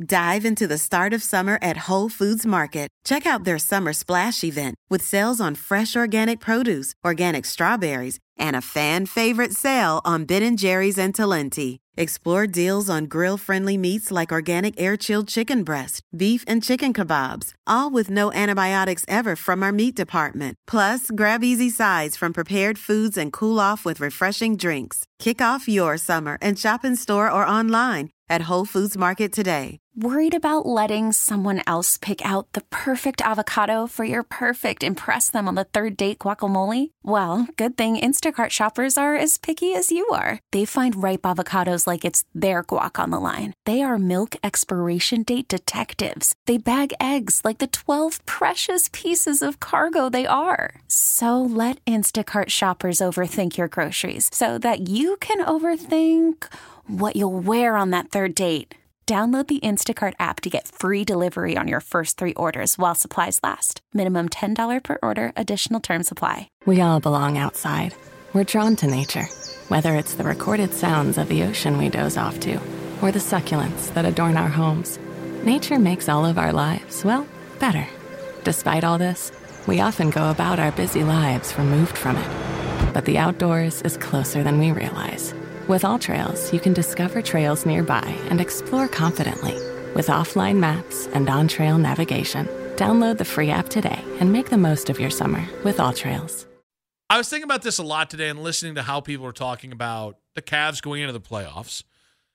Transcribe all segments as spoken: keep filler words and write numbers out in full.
Dive into the start of summer at Whole Foods Market. Check out their Summer Splash event with sales on fresh organic produce, organic strawberries, and a fan-favorite sale on Ben and Jerry's and Talenti. Explore deals on grill-friendly meats like organic air-chilled chicken breast, beef and chicken kebabs, all with no antibiotics ever from our meat department. Plus, grab easy sides from prepared foods and cool off with refreshing drinks. Kick off your summer and shop in store or online at Whole Foods Market today. Worried about letting someone else pick out the perfect avocado for your perfect impress them on the third date guacamole? Well, good thing Instacart shoppers are as picky as you are. They find ripe avocados like it's their guac on the line. They are milk expiration date detectives. They bag eggs like the twelve precious pieces of cargo they are. So let Instacart shoppers overthink your groceries so that you can overthink what you'll wear on that third date. Download the Instacart app to get free delivery on your first three orders while supplies last. Minimum ten dollars per order. Additional terms apply. We all belong outside. We're drawn to nature, whether it's the recorded sounds of the ocean we doze off to, or the succulents that adorn our homes. Nature makes all of our lives, well, better. Despite all this, we often go about our busy lives removed from it. But the outdoors is closer than we realize. With AllTrails, you can discover trails nearby and explore confidently. With offline maps and on-trail navigation, download the free app today and make the most of your summer with AllTrails. I was thinking about this a lot today and listening to how people are talking about the Cavs going into the playoffs,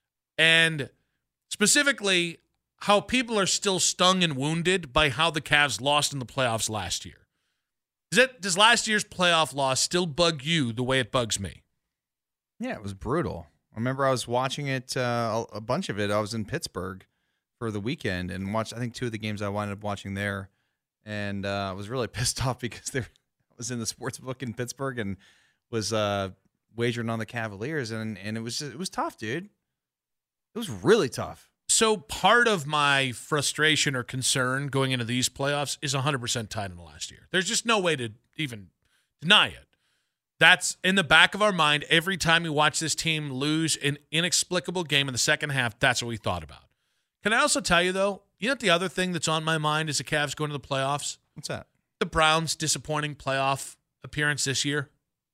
and specifically how people are still stung and wounded by how the Cavs lost in the playoffs last year. Does, it, does last year's playoff loss still bug you the way it bugs me? Yeah, it was brutal. I remember I was watching it, uh, a bunch of it. I was in Pittsburgh for the weekend and watched, I think, two of the games I wound up watching there. And uh, I was really pissed off because there, I was in the sports book in Pittsburgh and was uh, wagering on the Cavaliers. And, and it was just, it was tough, dude. It was really tough. So part of my frustration or concern going into these playoffs is one hundred percent tied into last year. There's just no way to even deny it. That's in the back of our mind. Every time we watch this team lose an inexplicable game in the second half, that's what we thought about. Can I also tell you, though, you know what the other thing that's on my mind is the Cavs going to the playoffs? What's that? The Browns' disappointing playoff appearance this year.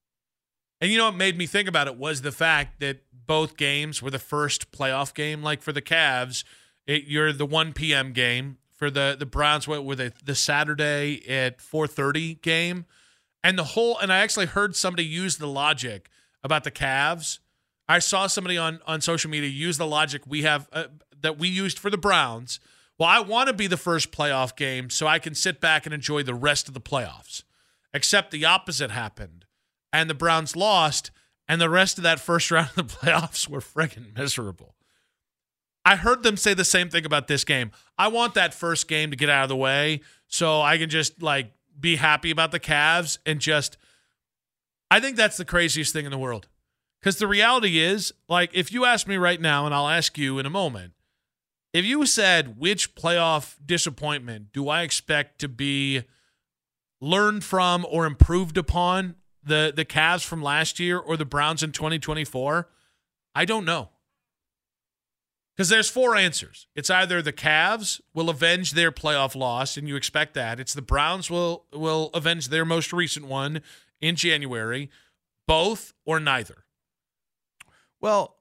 And you know what made me think about it was the fact that both games were the first playoff game. Like for the Cavs, it, you're the one p.m. game. For the, the Browns, what were they, the Saturday at four thirty game? And the whole, and I actually heard somebody use the logic about the Cavs. I saw somebody on, on social media use the logic we have uh, that we used for the Browns. Well, I want to be the first playoff game so I can sit back and enjoy the rest of the playoffs. Except the opposite happened, and the Browns lost, and the rest of that first round of the playoffs were friggin' miserable. I heard them say the same thing about this game. I want that first game to get out of the way so I can just, like, be happy about the Cavs and just, I think that's the craziest thing in the world. Because the reality is, like, if you ask me right now, and I'll ask you in a moment, if you said which playoff disappointment do I expect to be learned from or improved upon, the, the Cavs from last year or the Browns in twenty twenty-four, I don't know. Because there's four answers. It's either the Cavs will avenge their playoff loss, and you expect that. It's the Browns will will avenge their most recent one in January. Both or neither. Well,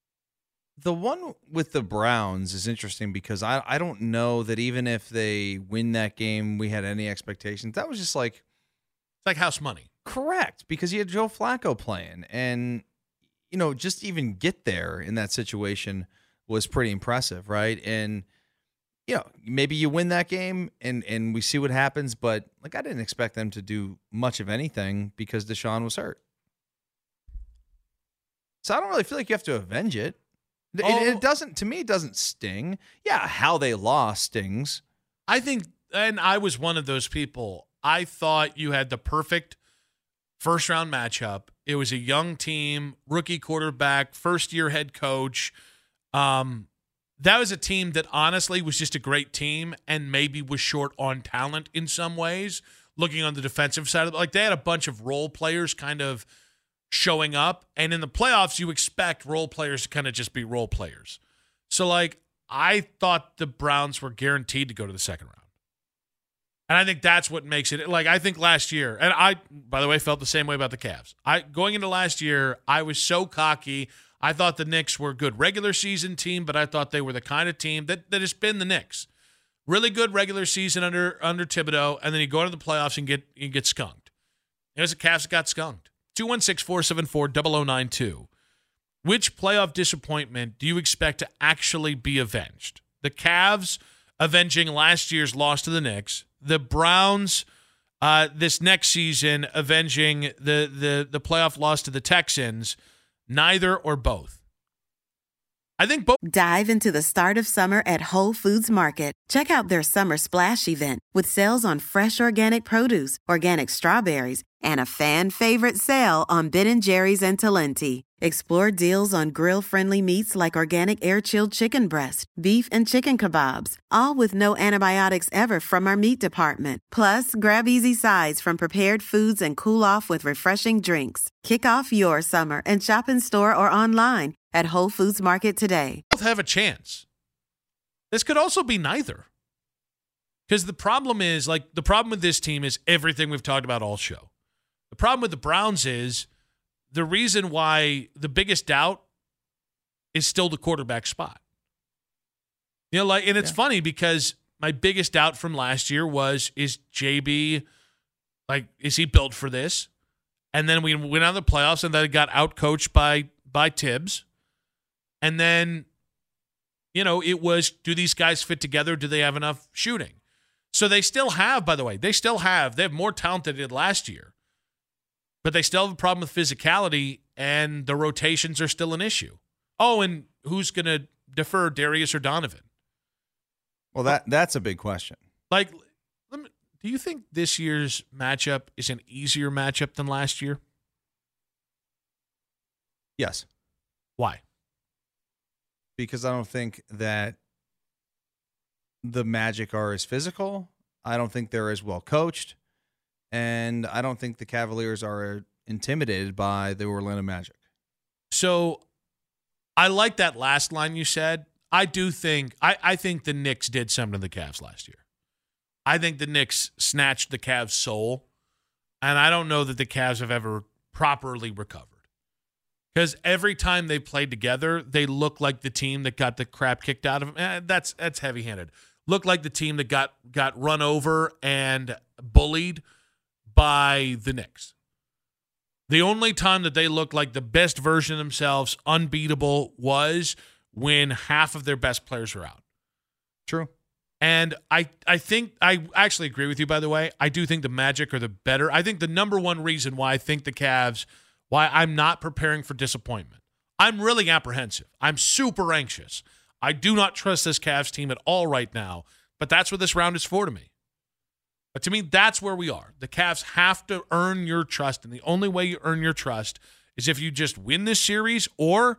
the one with the Browns is interesting because I, I don't know that even if they win that game, we had any expectations. That was just like... It's like house money. Correct, because you had Joe Flacco playing. And, you know, just even get there in that situation was pretty impressive, right? And, you know, maybe you win that game and, and we see what happens, but, like, I didn't expect them to do much of anything because Deshaun was hurt. So I don't really feel like you have to avenge it. It, oh, it doesn't, to me, it doesn't sting. Yeah, how they lost stings. I think, and I was one of those people, I thought you had the perfect first-round matchup. It was a young team, rookie quarterback, first-year head coach. Um, that was a team that honestly was just a great team and maybe was short on talent in some ways, looking on the defensive side of it. Like, they had a bunch of role players kind of showing up, and in the playoffs, you expect role players to kind of just be role players. So, like, I thought the Browns were guaranteed to go to the second round. And I think that's what makes it, like, I think last year, and I, by the way, felt the same way about the Cavs. I Going into last year, I was so cocky. I thought the Knicks were a good regular season team, but I thought they were the kind of team that, that has been the Knicks. Really good regular season under under Thibodeau, and then you go to the playoffs and get you get skunked. There's the Cavs that got skunked. two one six, four seven four, zero zero nine two. Which playoff disappointment do you expect to actually be avenged? The Cavs avenging last year's loss to the Knicks. The Browns uh, this next season avenging the, the, the playoff loss to the Texans. Neither or both? I think both. Dive into the start of summer at Whole Foods Market. Check out their summer splash event with sales on fresh organic produce, organic strawberries, and a fan favorite sale on Ben and Jerry's and Talenti. Explore deals on grill-friendly meats like organic air-chilled chicken breast, beef and chicken kebabs, all with no antibiotics ever from our meat department. Plus, grab easy sides from prepared foods and cool off with refreshing drinks. Kick off your summer and shop in store or online at Whole Foods Market today. Both have a chance. This could also be neither. Because the problem is, like, the problem with this team is everything we've talked about all show. The problem with the Browns is the reason why the biggest doubt is still the quarterback spot. You know, like, and it's yeah. funny because my biggest doubt from last year was, is J B, like, is he built for this? And then we went on the playoffs and then got outcoached by by Tibbs. And then, you know, it was, do these guys fit together? Do they have enough shooting? So they still have, by the way, they still have, they have more talent than they did last year. But they still have a problem with physicality, and the rotations are still an issue. Oh, and who's going to defer, Darius or Donovan? Well, that that's a big question. Like, let me, do you think this year's matchup is an easier matchup than last year? Yes. Why? Because I don't think that the Magic are as physical. I don't think they're as well coached. And I don't think the Cavaliers are intimidated by the Orlando Magic. So I like that last line you said. I do think I, I think the Knicks did something to the Cavs last year. I think the Knicks snatched the Cavs' soul, and I don't know that the Cavs have ever properly recovered. Because every time they played together, they look like the team that got the crap kicked out of them. Eh, that's that's heavy-handed. Look like the team that got got run over and bullied by the Knicks. The only time that they looked like the best version of themselves, unbeatable, was when half of their best players were out. True. And I, I think, I actually agree with you, by the way. I do think the Magic are the better. I think the number one reason why I think the Cavs, why I'm not preparing for disappointment. I'm really apprehensive. I'm super anxious. I do not trust this Cavs team at all right now, but that's what this round is for to me. But to me, that's where we are. The Cavs have to earn your trust, and the only way you earn your trust is if you just win this series or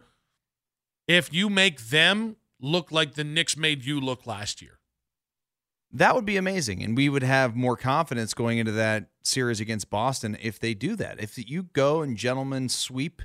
if you make them look like the Knicks made you look last year. That would be amazing, and we would have more confidence going into that series against Boston if they do that. If you go and gentlemen sweep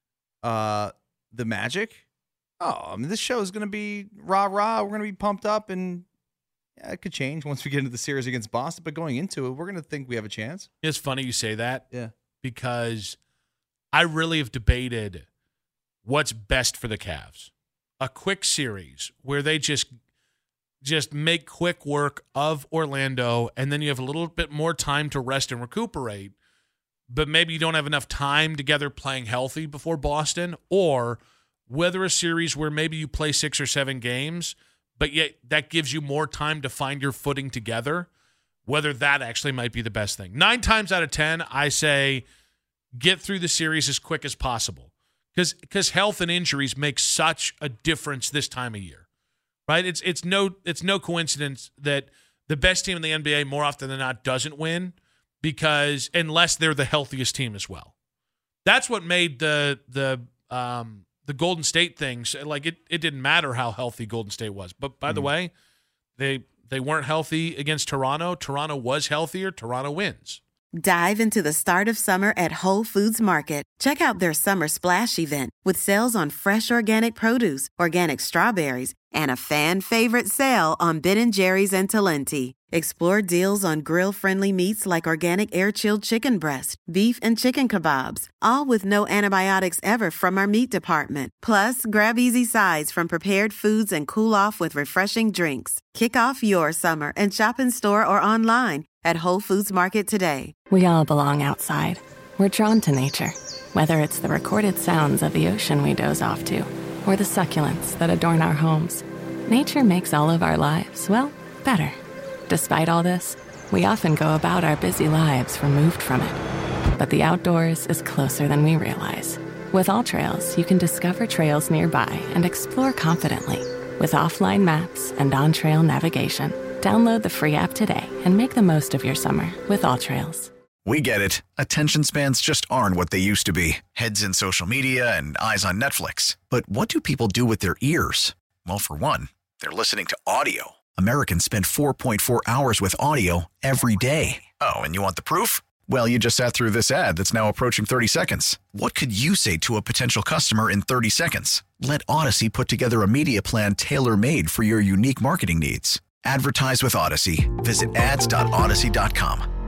uh, the Magic, oh, I mean, this show is going to be rah-rah. We're going to be pumped up, and yeah, it could change once we get into the series against Boston, but going into it, we're going to think we have a chance. It's funny you say that. Yeah. Because I really have debated what's best for the Cavs. A quick series where they just just make quick work of Orlando, and then you have a little bit more time to rest and recuperate, but maybe you don't have enough time together playing healthy before Boston, or whether a series where maybe you play six or seven games, but yet that gives you more time to find your footing together, whether that actually might be the best thing. Nine times out of ten, I say get through the series as quick as possible because because health and injuries make such a difference this time of year, right? It's it's no it's no coincidence that the best team in the N B A more often than not doesn't win because unless they're the healthiest team as well. That's what made the the um, the Golden State things, like it, it didn't matter how healthy Golden State was. But by mm-hmm. the way, they they weren't healthy against Toronto. Toronto was healthier. Toronto wins. Dive into the start of summer at Whole Foods Market. Check out their summer splash event with sales on fresh organic produce, organic strawberries, and a fan-favorite sale on Ben and Jerry's and Talenti. Explore deals on grill-friendly meats like organic air-chilled chicken breast, beef, and chicken kebabs, all with no antibiotics ever from our meat department. Plus, grab easy sides from prepared foods and cool off with refreshing drinks. Kick off your summer and shop in store or online at Whole Foods Market today. We all belong outside. We're drawn to nature, whether it's the recorded sounds of the ocean we doze off to, or the succulents that adorn our homes. Nature makes all of our lives, well, better. Despite all this, we often go about our busy lives removed from it. But the outdoors is closer than we realize. With AllTrails, you can discover trails nearby and explore confidently. With offline maps and on-trail navigation, download the free app today and make the most of your summer with AllTrails. We get it. Attention spans just aren't what they used to be. Heads in social media and eyes on Netflix. But what do people do with their ears? Well, for one, they're listening to audio. Americans spend four point four hours with audio every day. Oh, and you want the proof? Well, you just sat through this ad that's now approaching thirty seconds. What could you say to a potential customer in thirty seconds? Let Odyssey put together a media plan tailor-made for your unique marketing needs. Advertise with Odyssey. Visit ads dot odyssey dot com.